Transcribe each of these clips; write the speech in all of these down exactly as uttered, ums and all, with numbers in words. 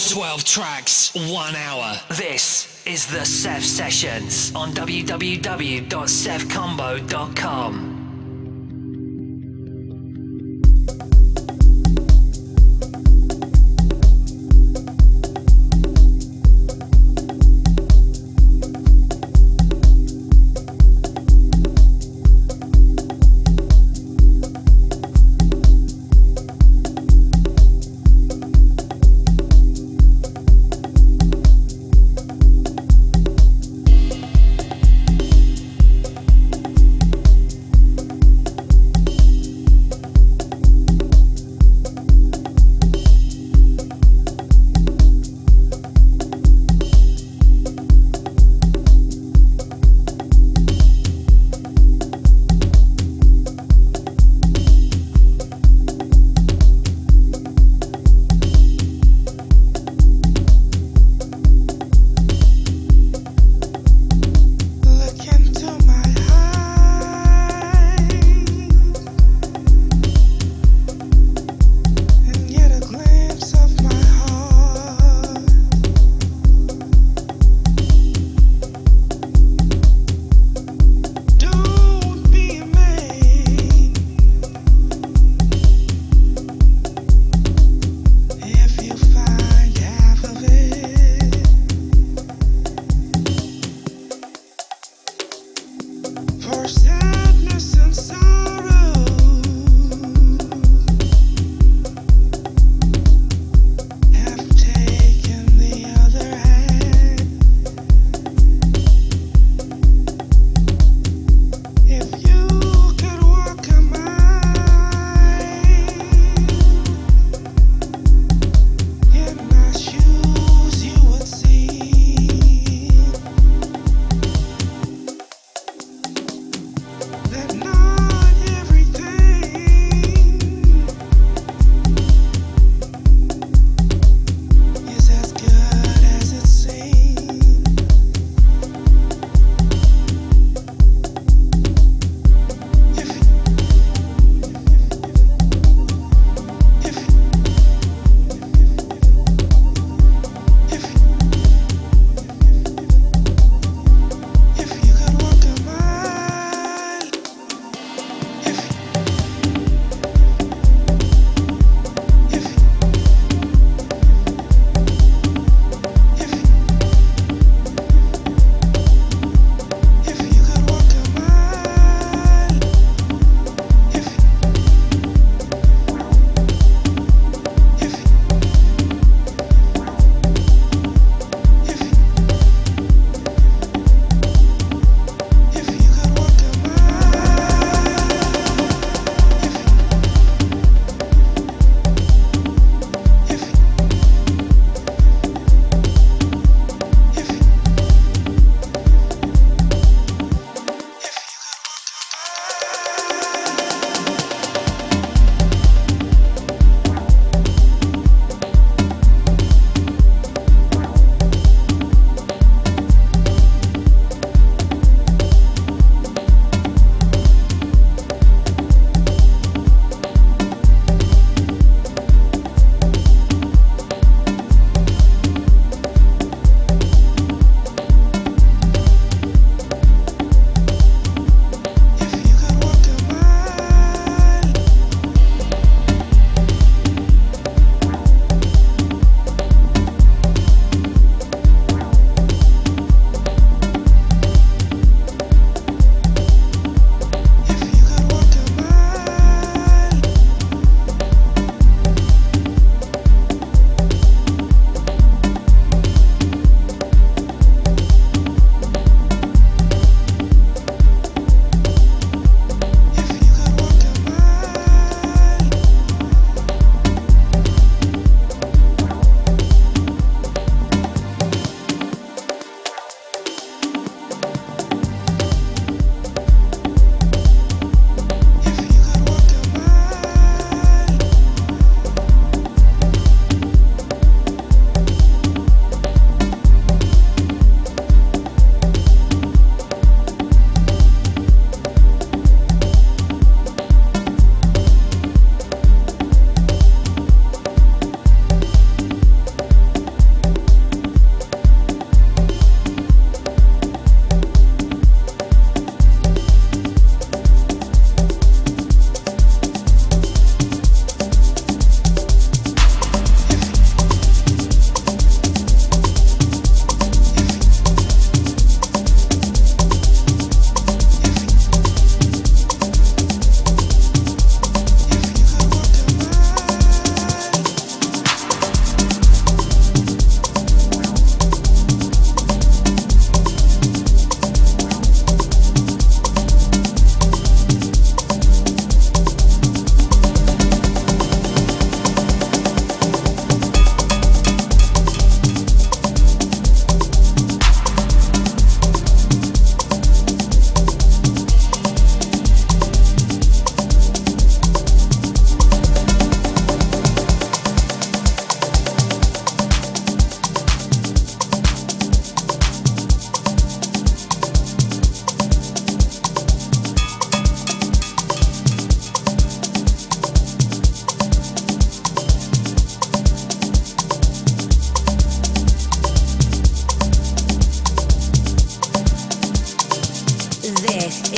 twelve tracks, one hour. This is the Seth Sessions on w w w dot seth combo dot com.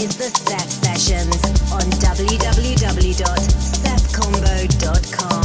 is the Seth Sessions on w w w dot seth combo dot com.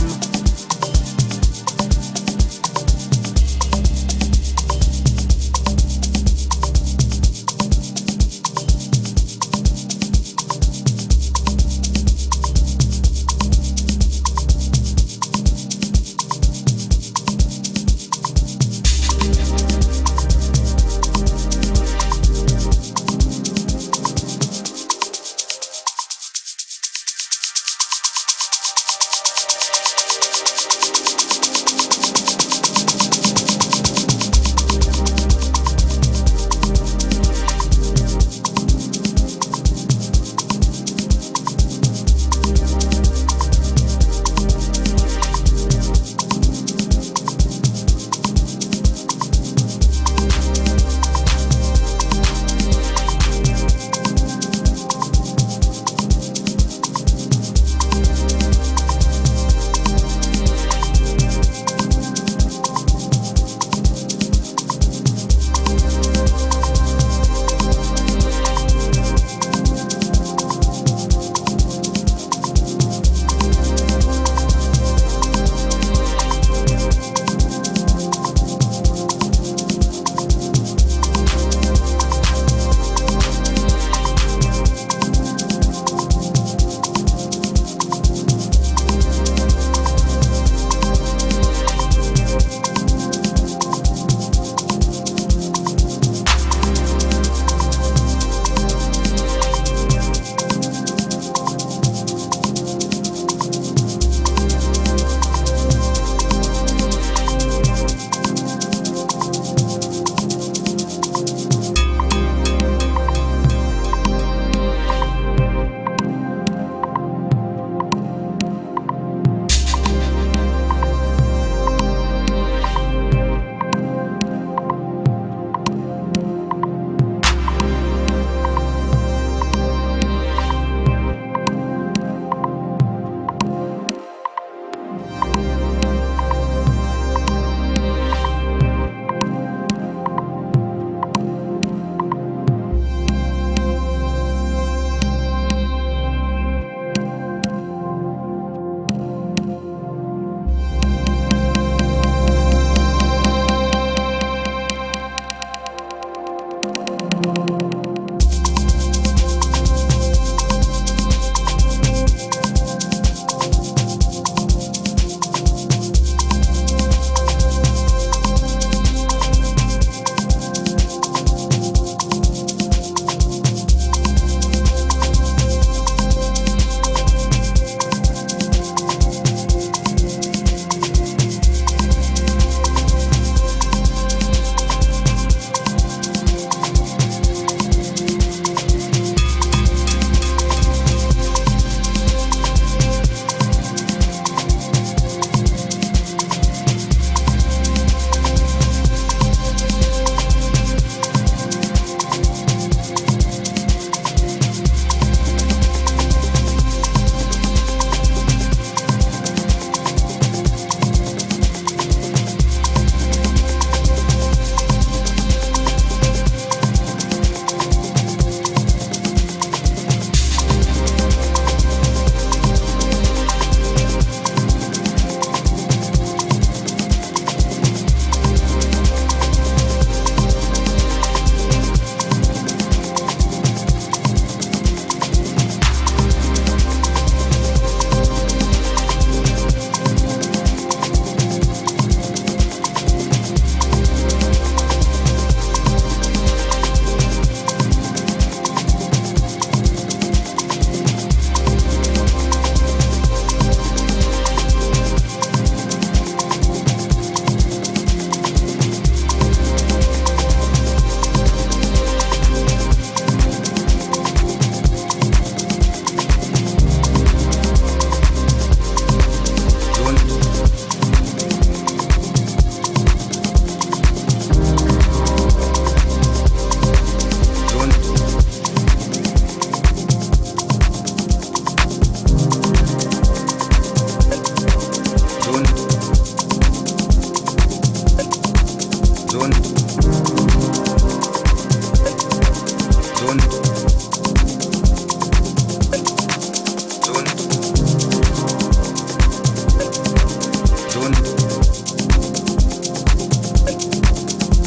Zone.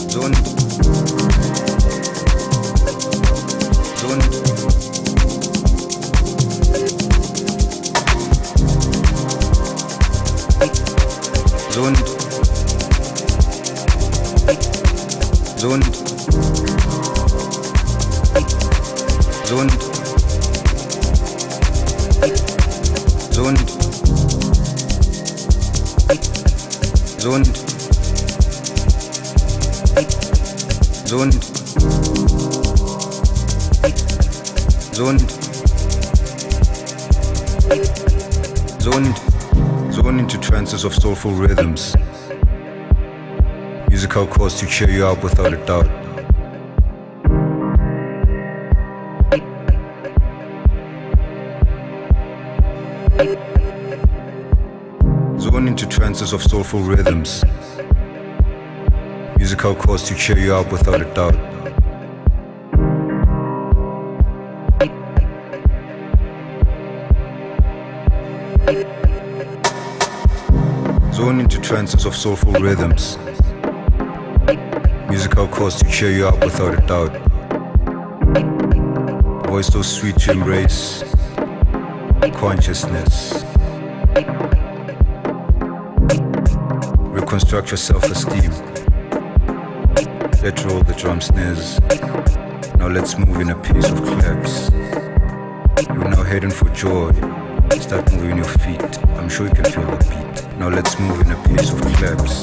Of soulful rhythms, musical chords to cheer you up without a doubt. Zone into trances of soulful rhythms, musical chords to cheer you up without a doubt. Zone into trances of soulful rhythms, musical chords to cheer you up without a doubt. Voice so sweet to embrace consciousness. Reconstruct your self-esteem. Let roll the drum snares. Now let's move in a pace of claps. We're now heading for joy. Start moving your feet. I'm sure you can feel the beat. Now let's move in a pace of claps.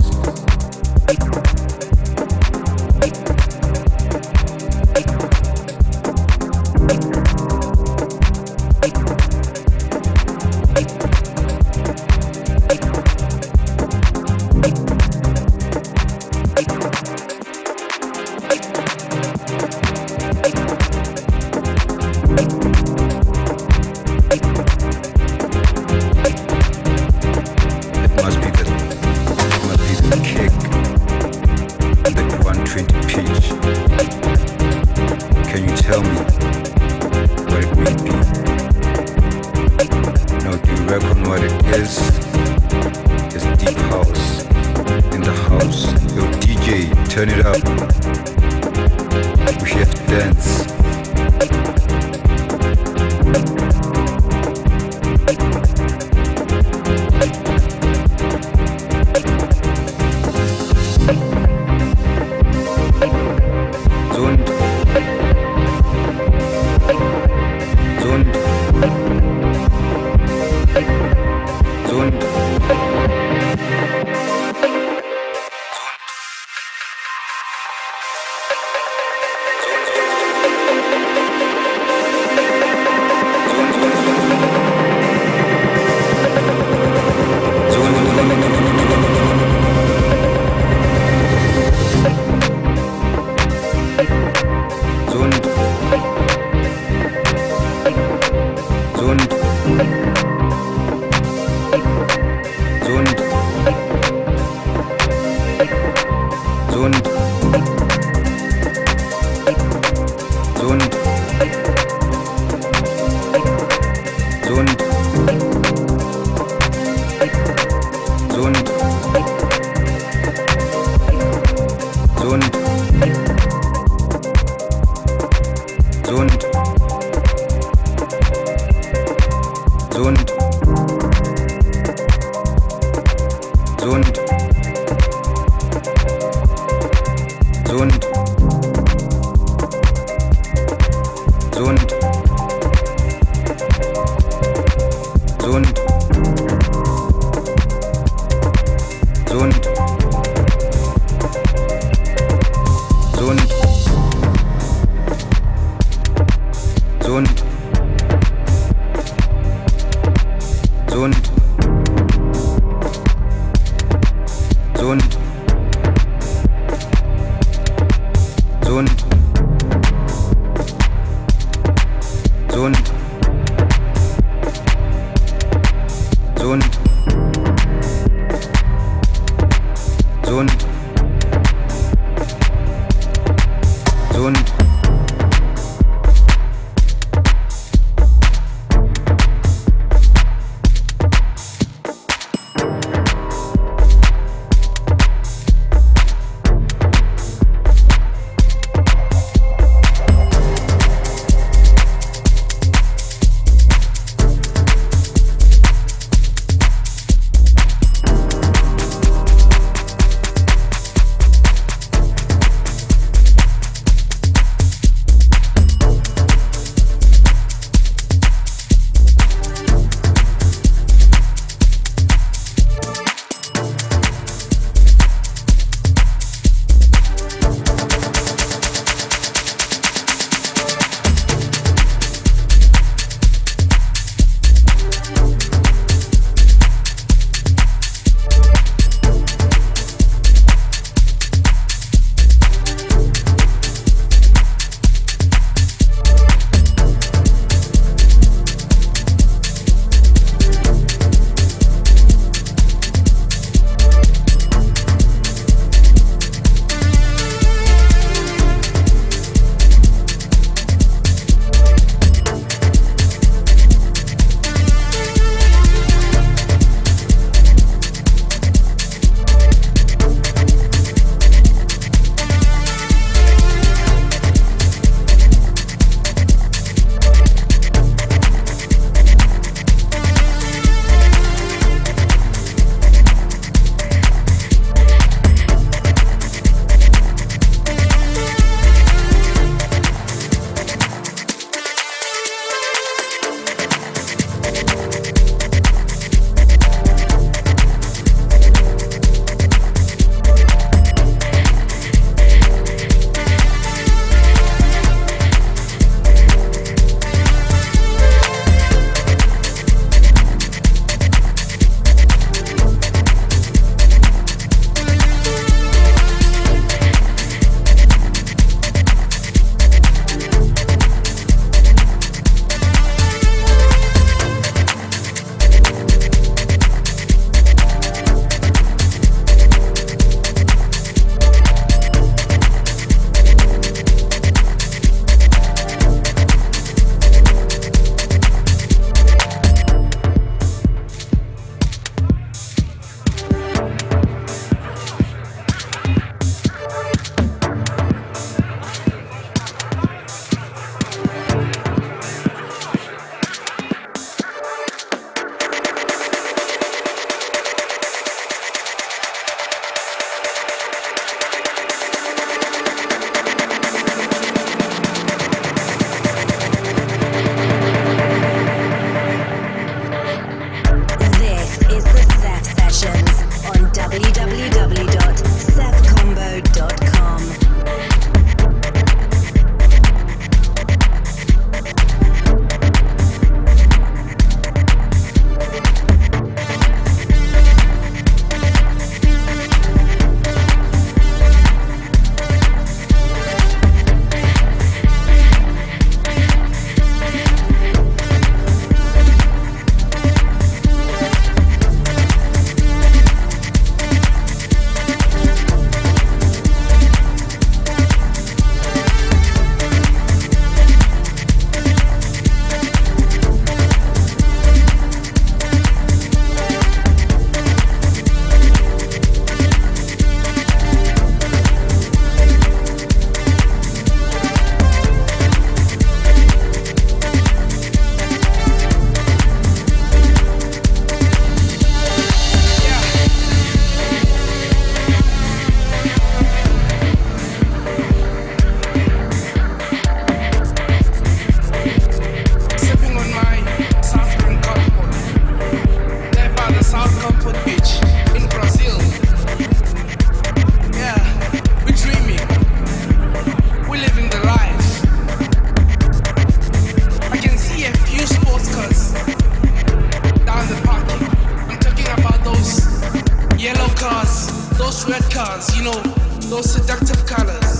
those seductive colors.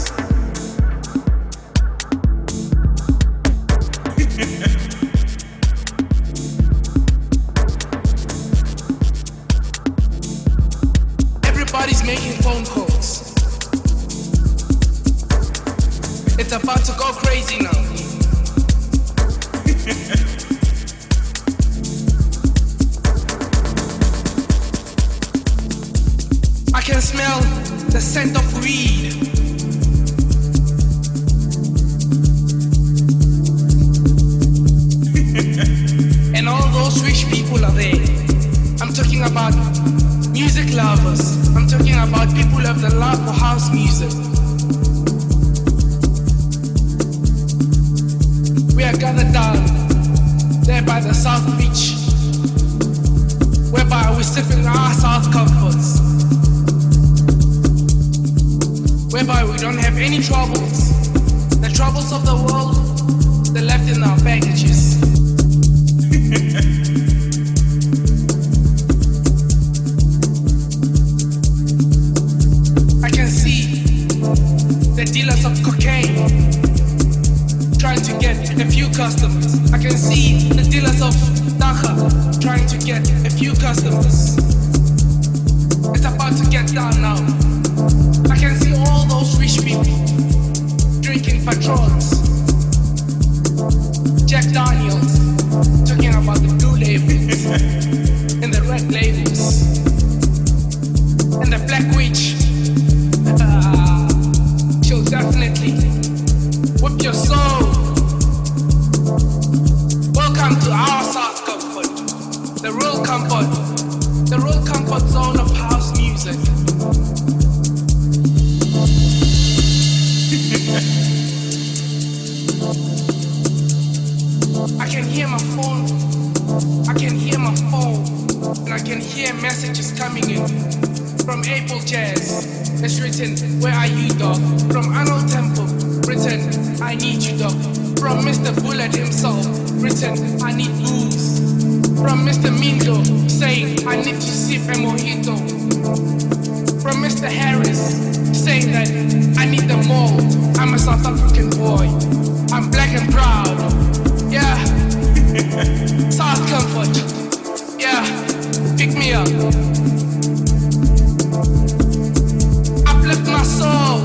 Everybody's making phone calls. It's about to go crazy now. I can smell the scent of weed. And all those rich people are there. I'm talking about music lovers. I'm talking about people who have the love for house music. We are gathered down there by the South Beach, whereby we're sipping our South comforts, whereby we don't have any troubles. The troubles of the world, they're left in our baggages. I can see the dealers of cocaine trying to get a few customers. I can see the dealers of Dacha trying to get a few customers. It's about to get down now. I can see all those rich people drinking patrons, Jack Daniels, talking about the blue labels and the red labels and the black witch. Uh, she'll definitely whip your soul. Welcome to our South Comfort, the real comfort, the real comfort zone of house music. I can hear my phone, I can hear my phone, and I can hear messages coming in from April Jazz. It's written, where are you, dog? From Arnold Temple, written, I need you, dog. From Mister Bullet himself, written, I need booze. From Mister Mindo, saying, I need to sip a mojito. From Mister Harris, saying that I need the mold. I'm a South African boy. I'm black and proud. Yeah. South Comfort. Yeah. Pick me up. Uplift my soul.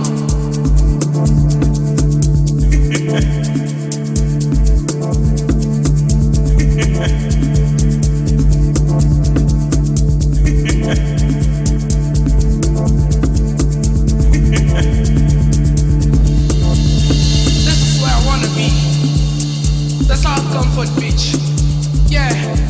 Comfort bitch, yeah.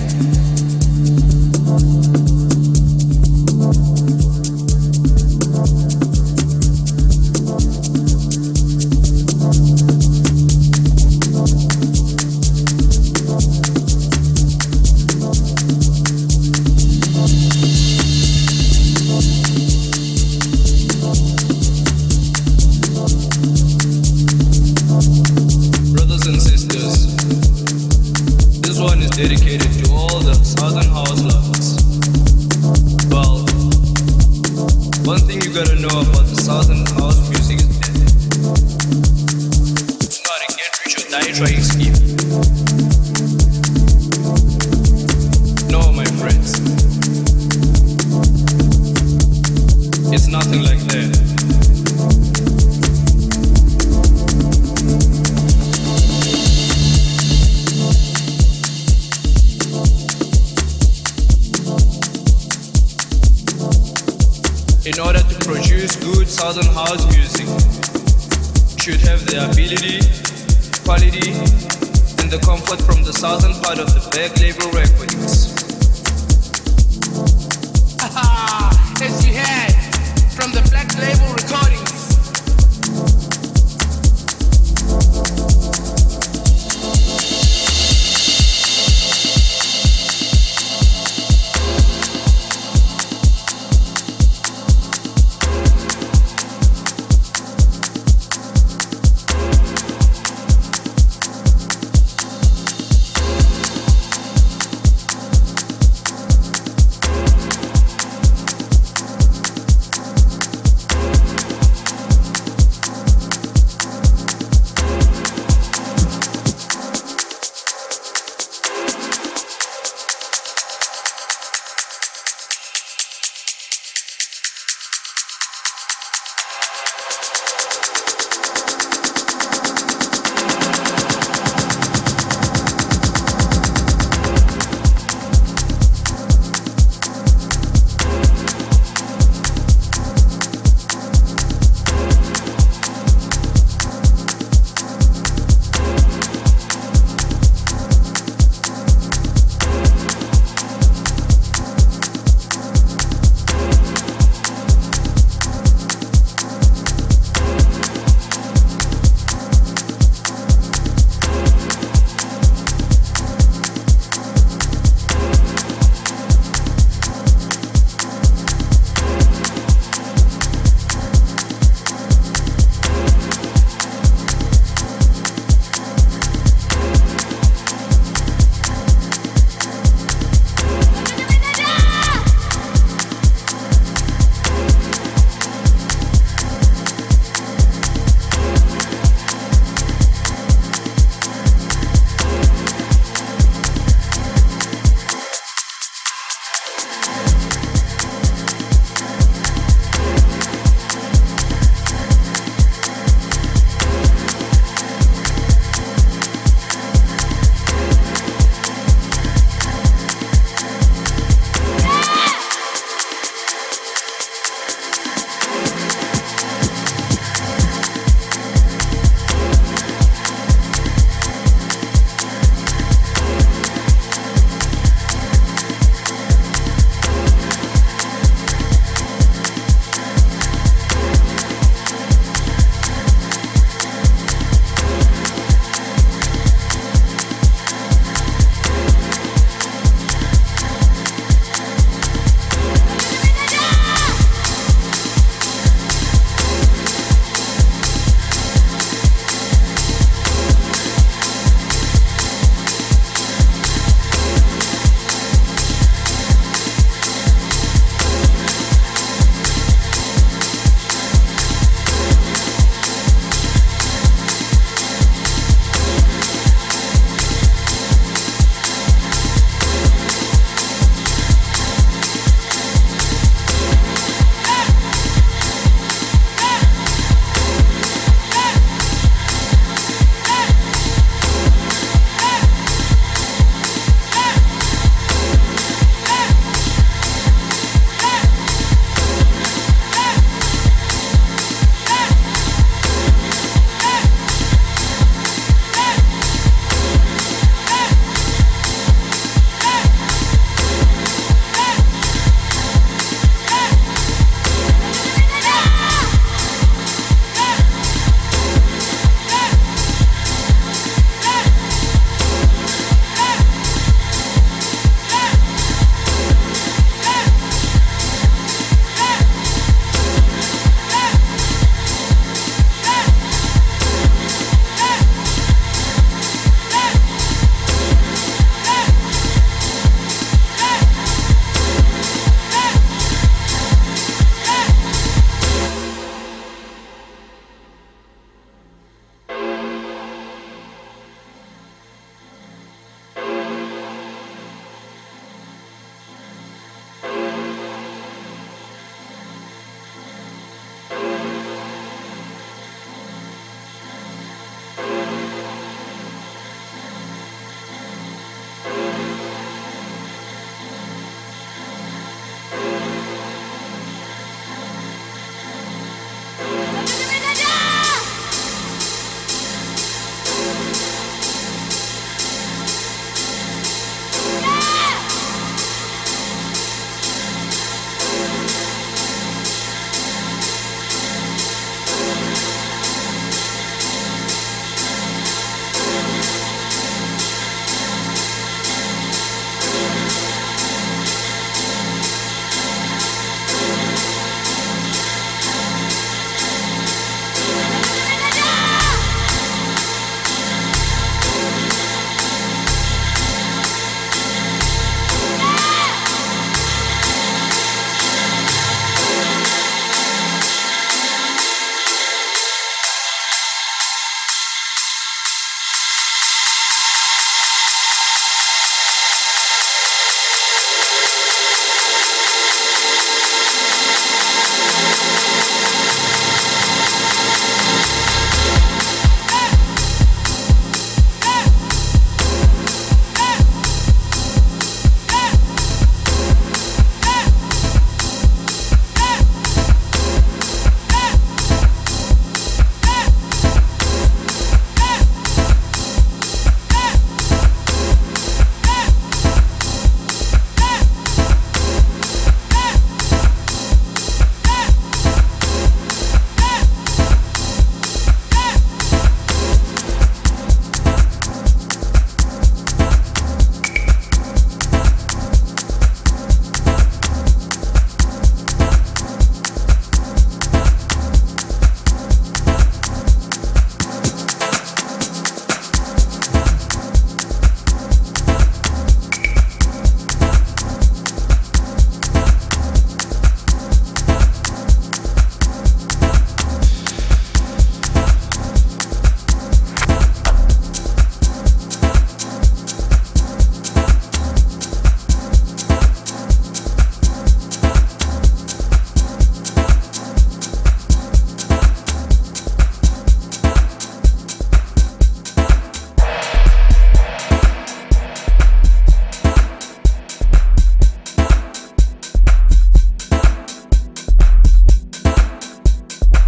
Brothers and sisters, this one is dedicated to all the Southern House lovers. Well, one thing you gotta know about the Southern House music is that it's not a get rich or die trying scheme. No, my friends. It's nothing like that. In order to produce good Southern house music, you should have the ability, quality, and the comfort from the southern part of the Black Label recordings. As you had from the Black Label recordings.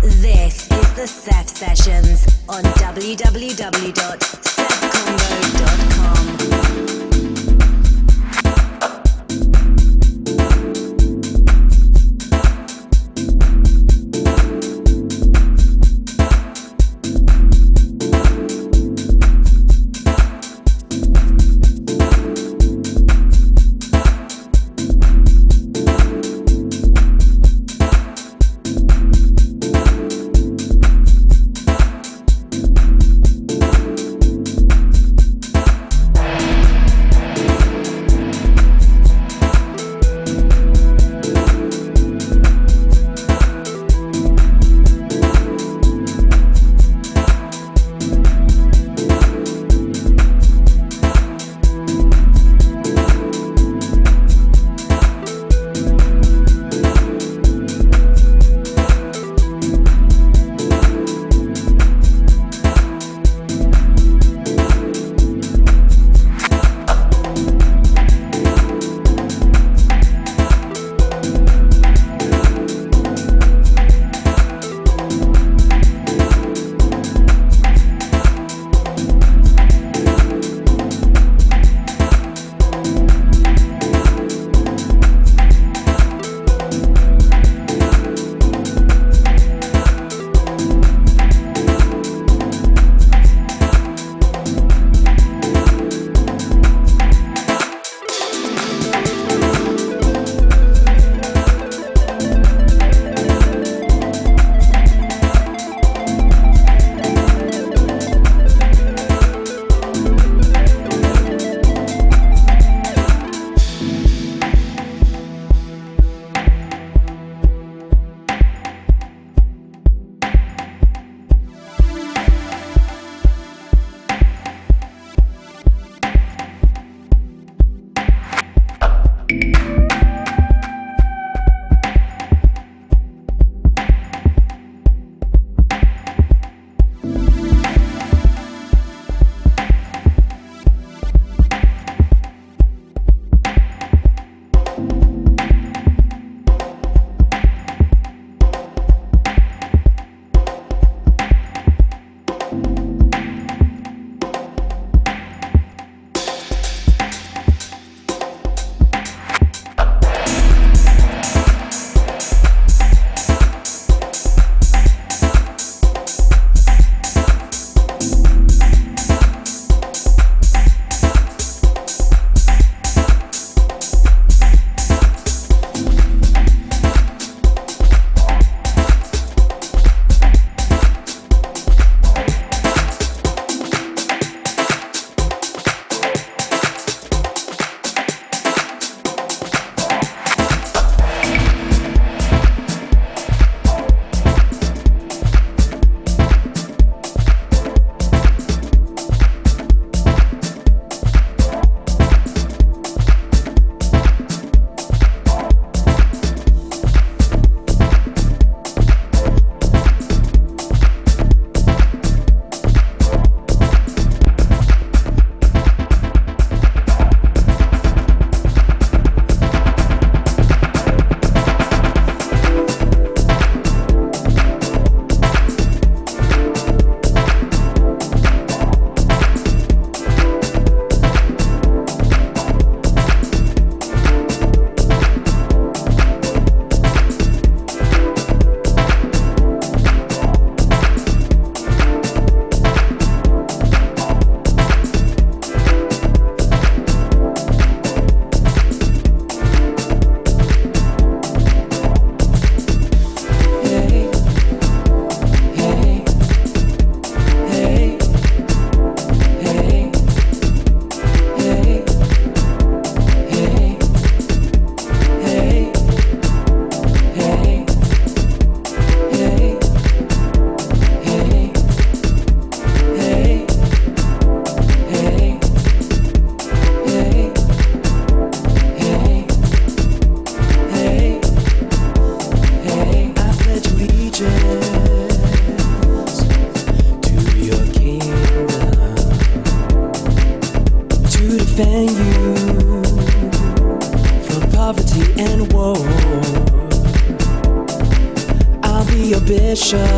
This is the Seth Sessions on w w w dot seth combo dot com.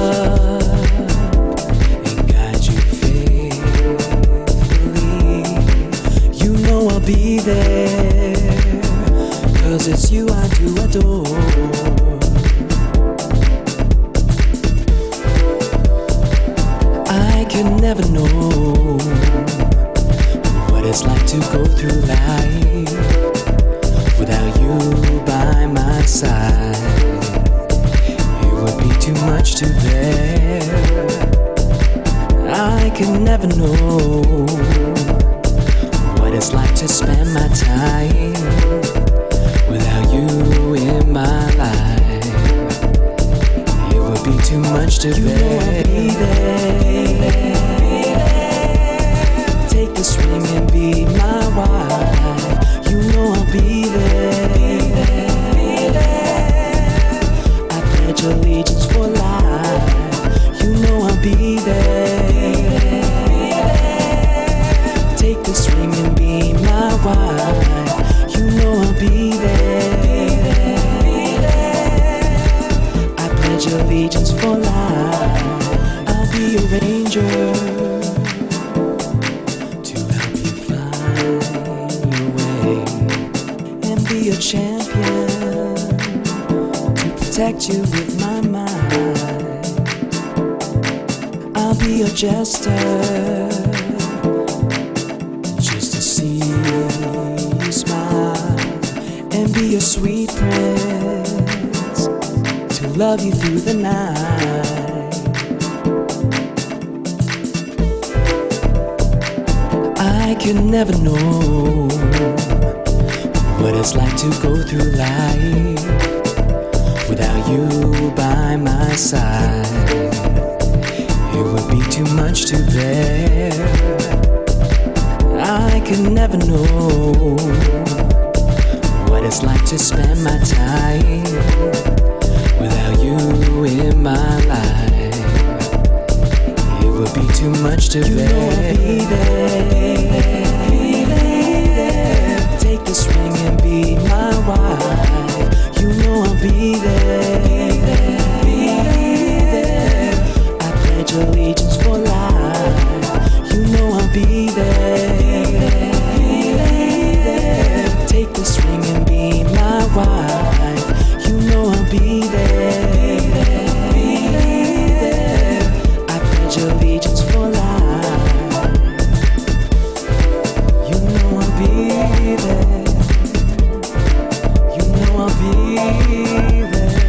and guide you faithfully. You know I'll be there, 'cause it's you I do adore. I can never know what it's like to go through life without you by my side. It would be too much to bear. I can never know what it's like to spend my time without you in my life. It would be too much to you bear. Know I'll be there. Take this ring and be my wife. You know I'll be there. I pledge allegiance for life. You know I'll be there. Take this ring and be my wife. You know I'll be there. I pledge allegiance for life. I'll be your ranger to help you find your way, and be a champion to protect you with my mind. I'll be your jester just to see you smile, and be your sweet prince to love you through the night. I can never know what it's like to go through life without you by my side. It would be too much to bear. I can never know what it's like to spend my time without you in my life. It would be too much to you bear. Know I'll be there. Take this ring and be my wife. You know I'll be there. I pledge allegiance for life. You know I'll be there. Take this ring and be my wife. You know I'll be there. I pledge allegiance for life. You know I'll be there. You know I'll be there.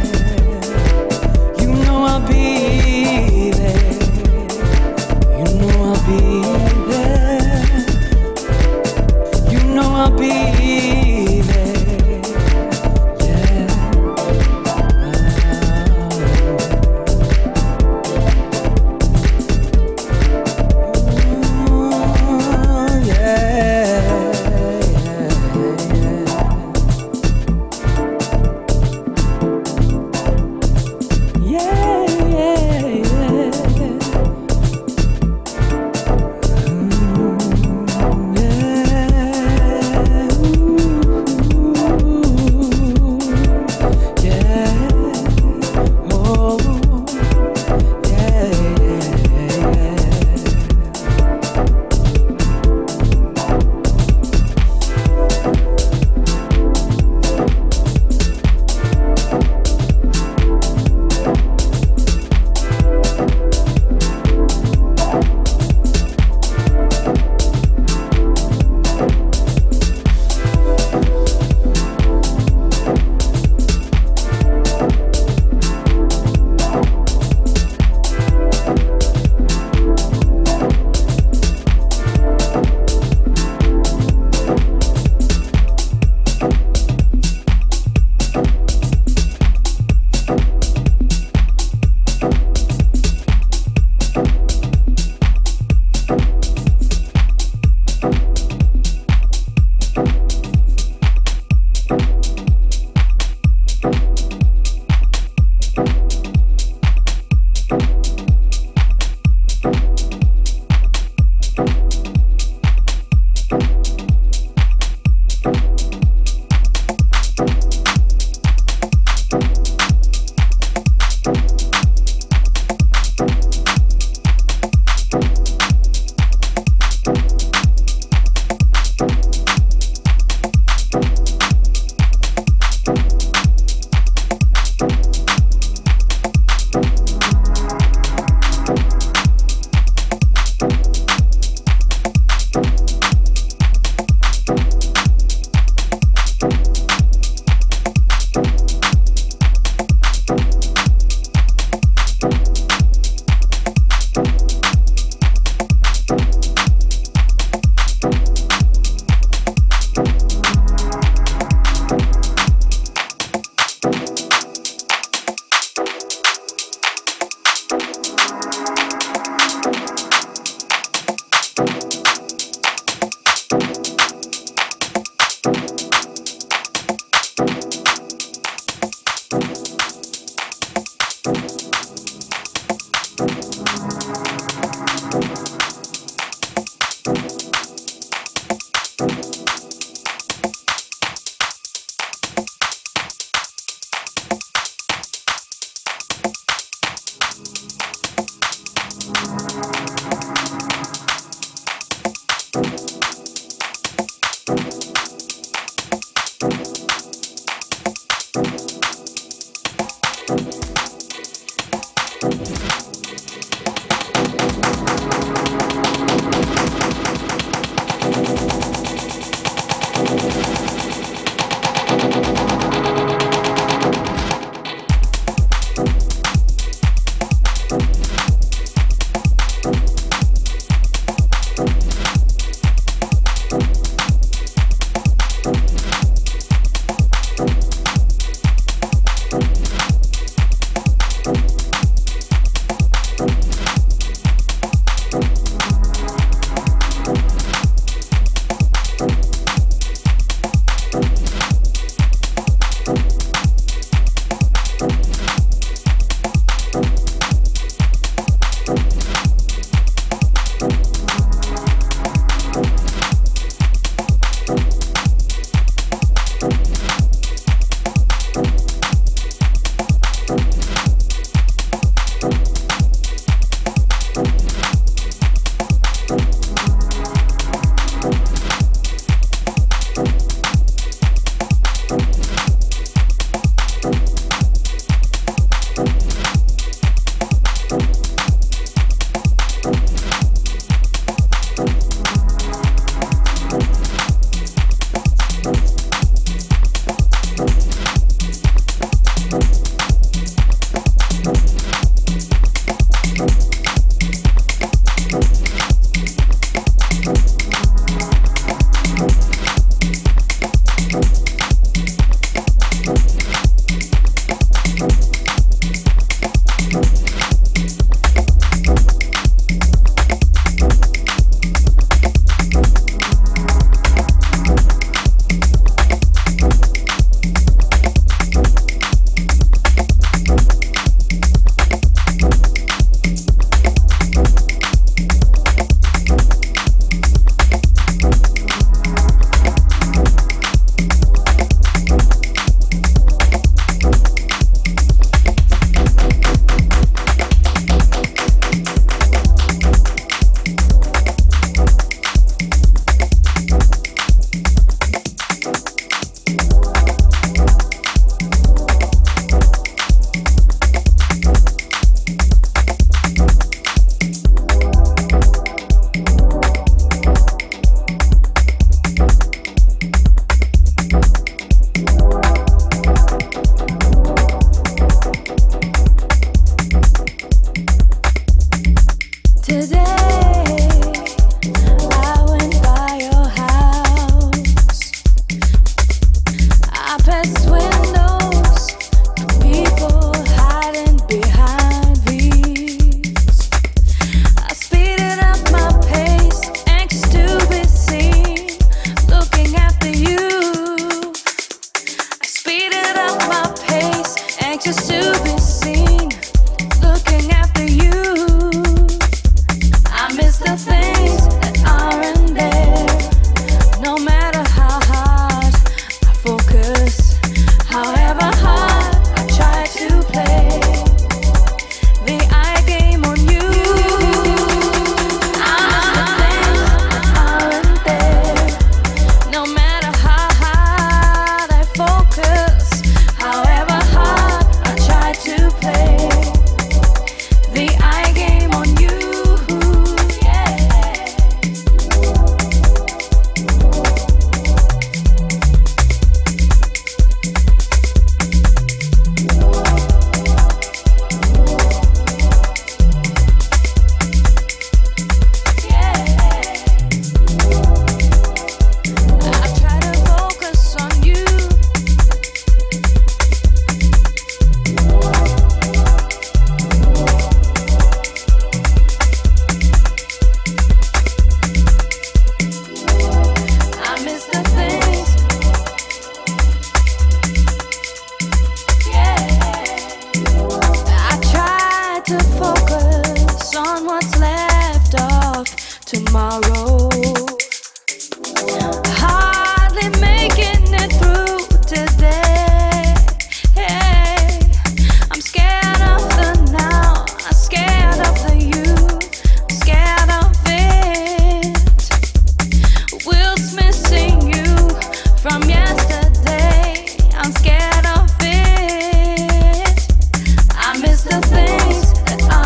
the things that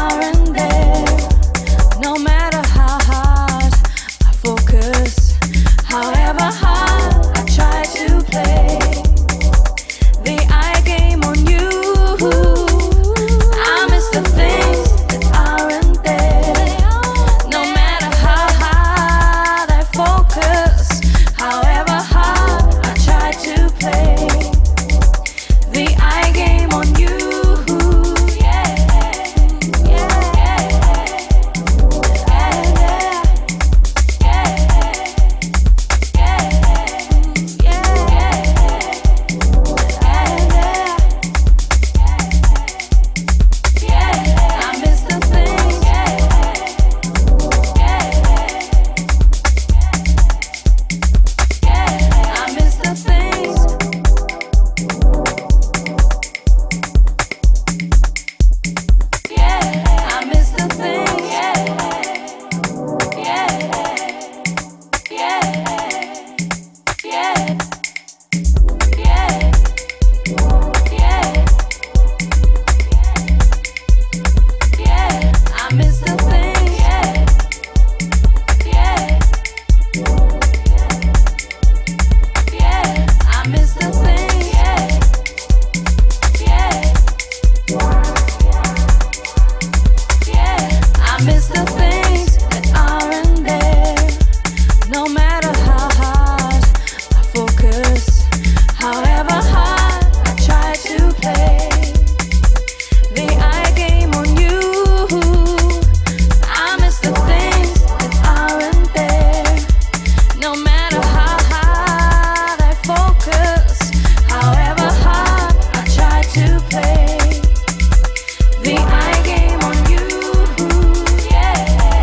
The eye game on you, yeah.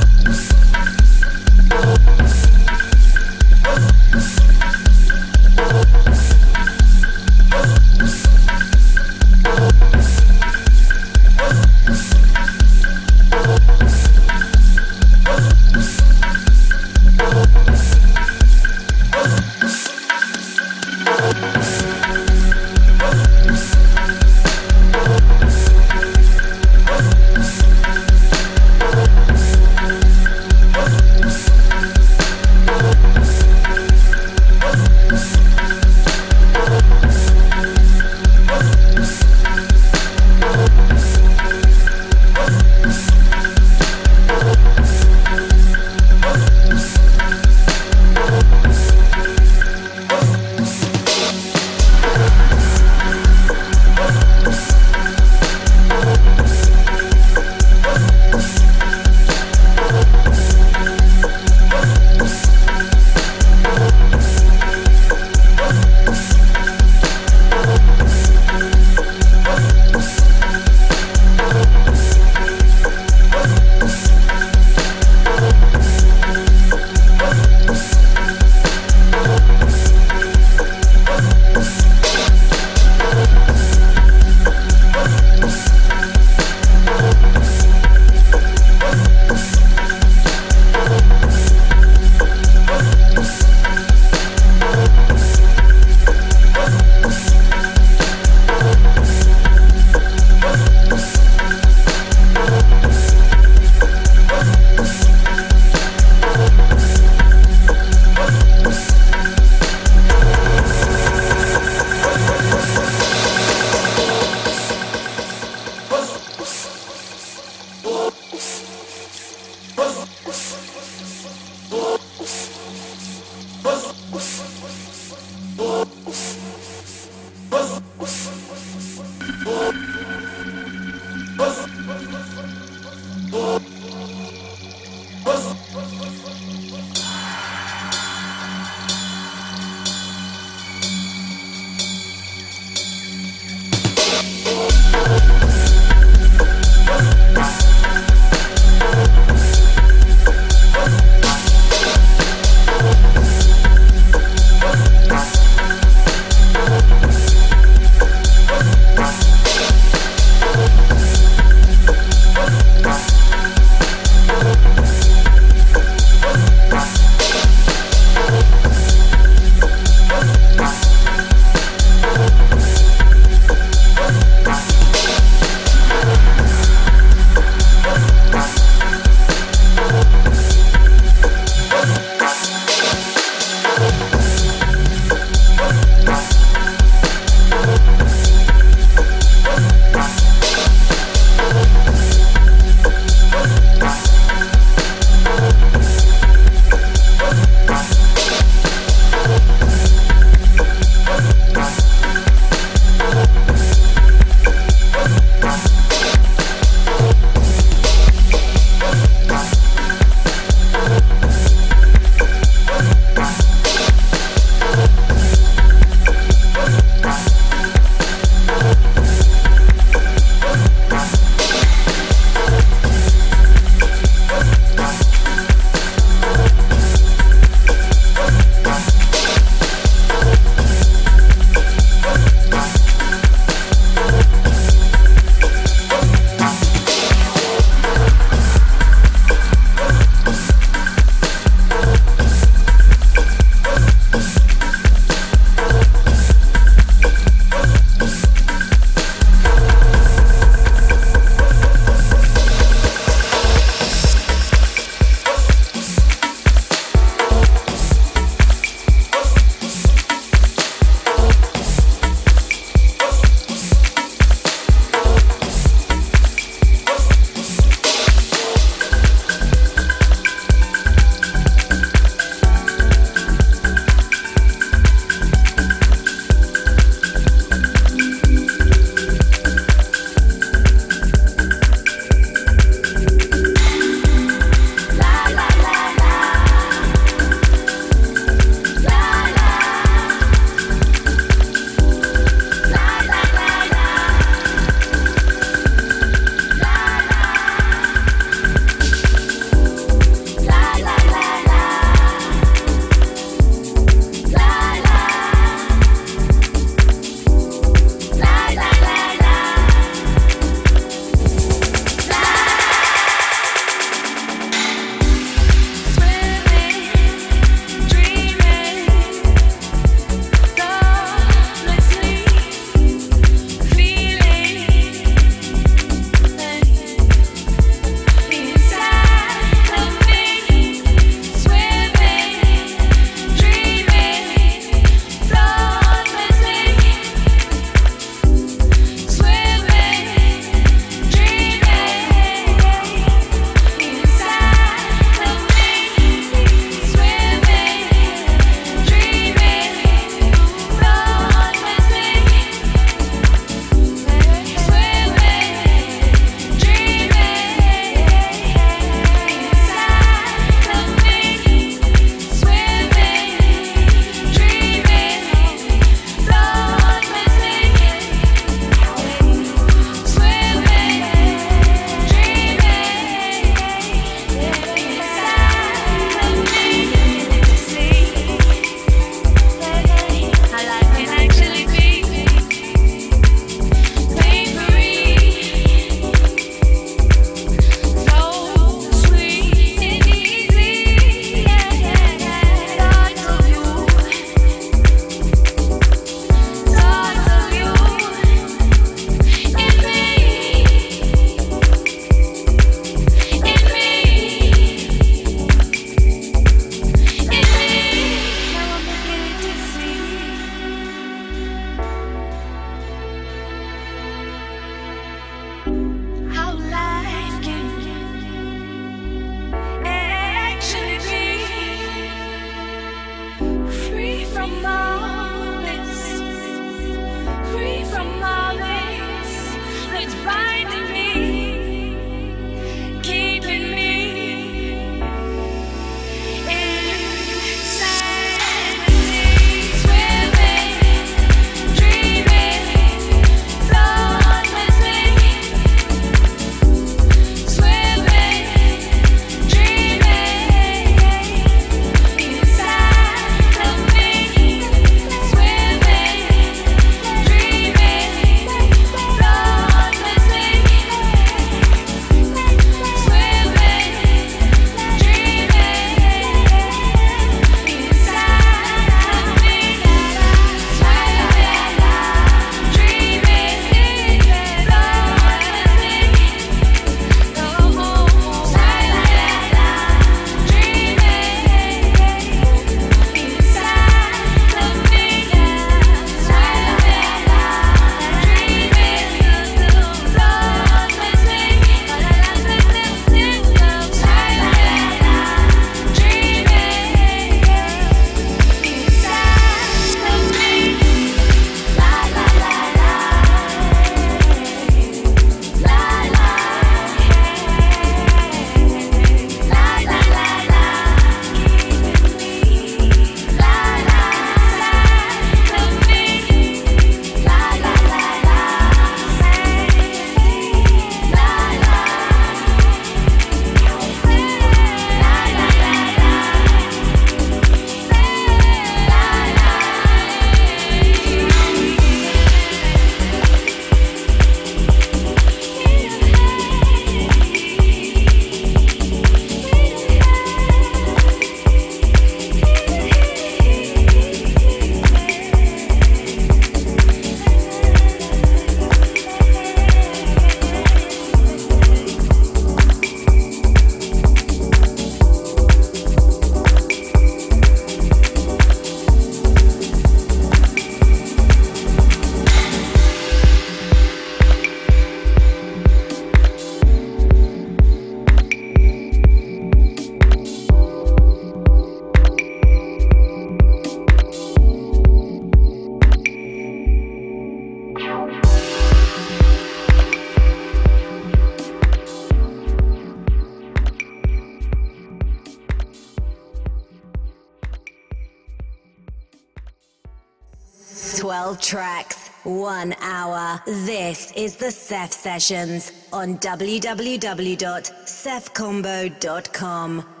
twelve tracks, one hour. This is the Ceph Sessions on w w w dot ceph combo dot com.